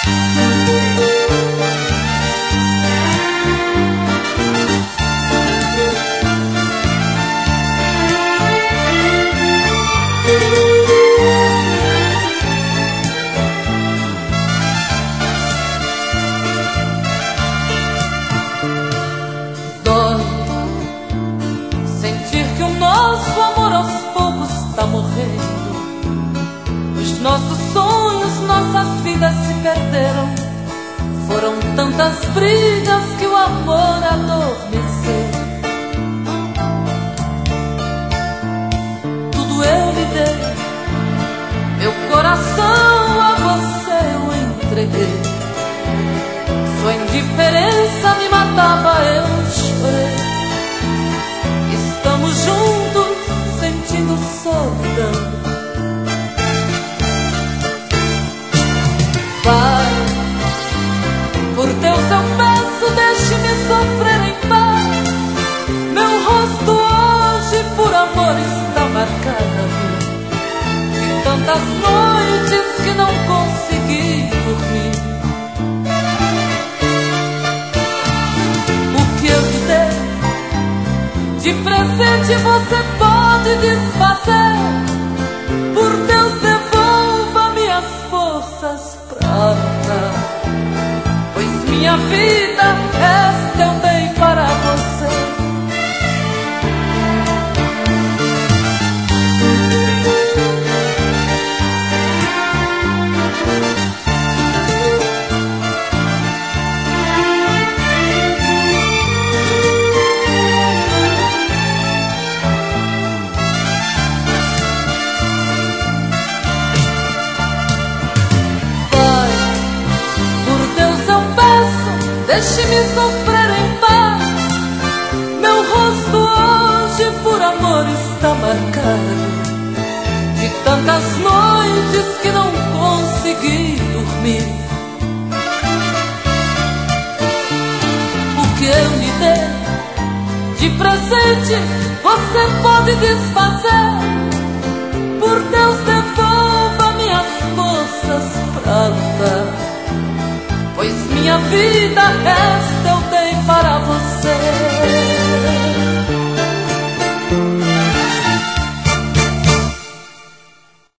Dói sentir que o nosso amor aos poucos está morrendo. Os nossos sonhos, nossas vidas se perderam. Foram tantas brigas que o amor adormeceu. Tudo eu lhe dei, meu coração a você eu entreguei. Sua indiferença me matava, eu chorei. Estamos juntos, sentindo solidão. Vai, por Deus eu peço, deixe-me sofrer em paz. Meu rosto hoje por amor está marcado de tantas noites que não consegui dormir. O que eu lhe dei de presente você pode desfazer. Por Deus devolva minhas forças pra lutar, pois minha vida esta eu dei para você. Deixe-me sofrer em paz. Meu rosto hoje por amor está marcado de tantas noites que não consegui dormir. O que eu lhe dei de presente você pode desfazer. Por Deus devolva minhas forças pra lutar, pois minha vida esta eu dei para você.